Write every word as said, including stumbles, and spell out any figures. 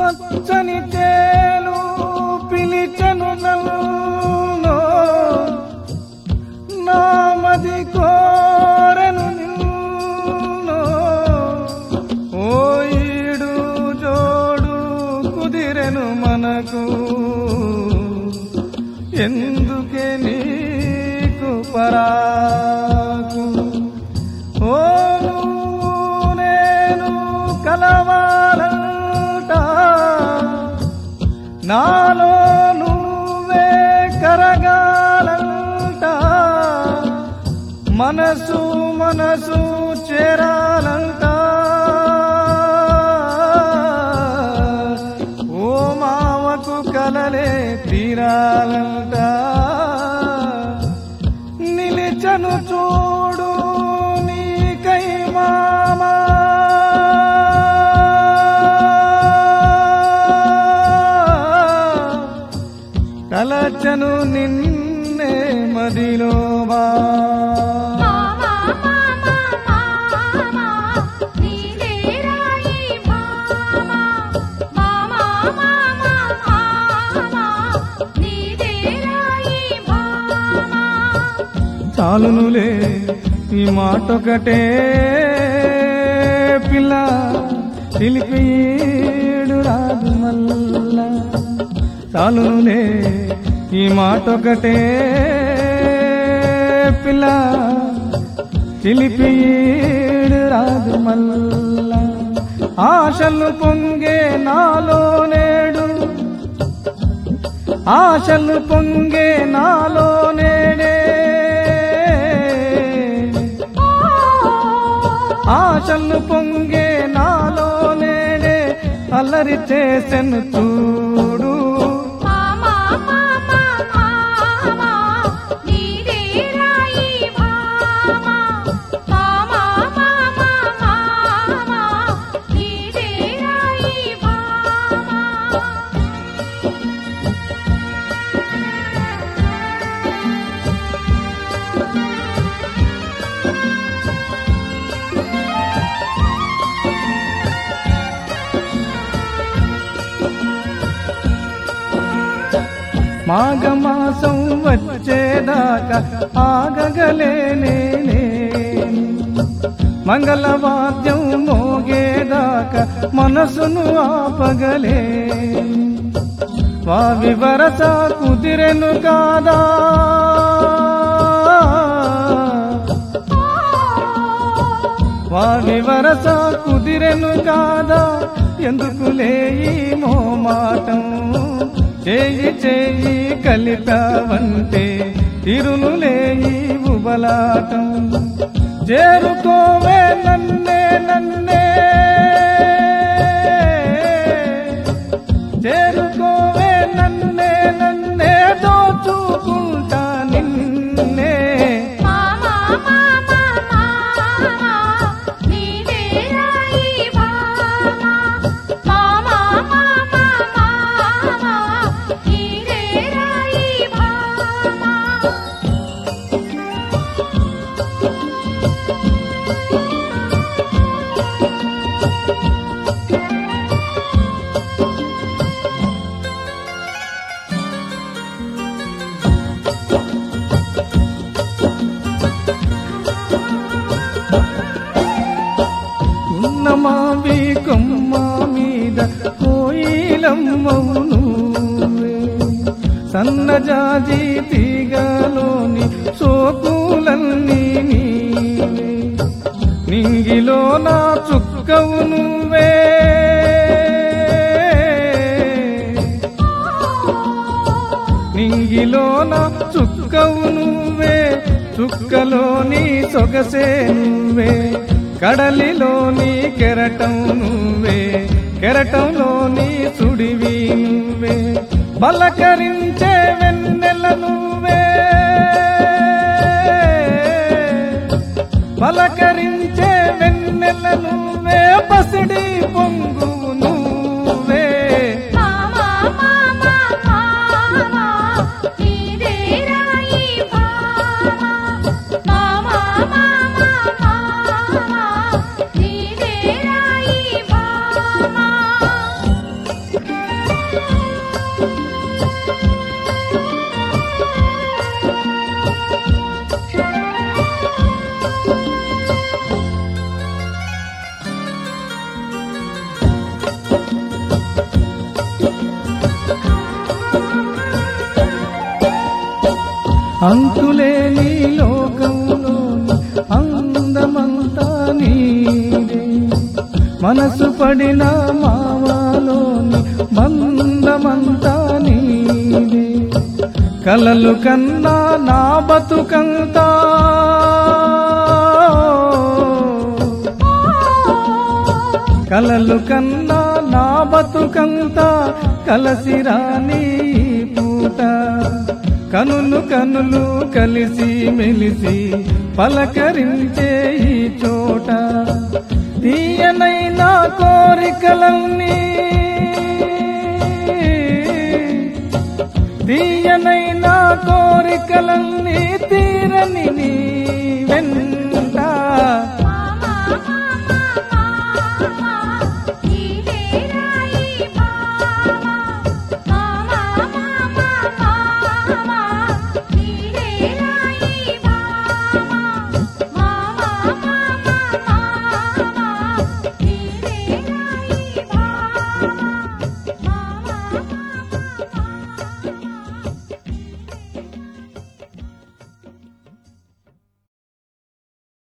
పచ్చని చేలు పిలిచెను నన్ను నామది కోరెను నిన్ను ఓ ఈడు జోడు కుదిరెను మనకు ఎందుకే నీకు పరాకు ఓ నేను కలవాలంట నాలో నువ్వే కరగాలంట మనసు మనసు చేరాలంట ఓ మావకు కలలే తీరాలంట నిలిచను చూడు నీకై మామా తలచను నిన్నే మదిలో బా చాలునులే ఈ మాటొకటే పిల్ల తెలిపేడు రాదు మల్ల చాలునులే ఈ మాటొకటే పిల్ల తెలిపేడు రాదు మల్ల ఆశలు పొంగే నాలో నేడు ఆశలు పొంగే నాలో నేడే ఆశలు పొంగే నాలో నేనే అల్లరి చేసెను చూడు మాఘమాసం వచ్చేదాకా ఆగగలేనే మంగళవాద్యం మోగేదాకా మనసును ఆపగలే వావి వరస కుదిరెను కాదా వావి వరస కుదిరెను కాదా ఎందుకులే ఈ మోమాటం చేయి చేయి కలిపావంటే తిరునులే ఈ ఉబలాటం చేరుకోవే నన్నే నన్నే చేరుకోవే నన్నే నన్నే దోచుకుంటా నిన్నే మావి కొమ్మ మీద కోయిలమ్మవును సన్నజాజి తీగలోని సోకులన్నీ నీవే నింగిలో నా చుక్కవు నువ్వే నింగిలో నా చుక్కవు నువ్వే చుక్కలోని సొగసే నువ్వే కడలిలోని కెరటం నువ్వే కెరటంలోని సుడివి నువ్వే బలకరించే వెన్నెల నువ్వే బలకరించే వెన్నెల నువ్వే పసిడి పొంగు నువ్వే అంతులేని లోకంలోని అందమంతా నీదే, మనసు పడిన మావాలోని బంధమంతా నీదే, కలలు కన్నా నా బతుకంతా కలలు కన్నా నా బతుకంతా కలసిరాని పూట, కనులు కనులు కలిసి మెలిసి పలకరించే ఈ చోట, తీయనైనా కోరికలన్నీ తీయనైనా కోరికలన్నీ తీరని నీ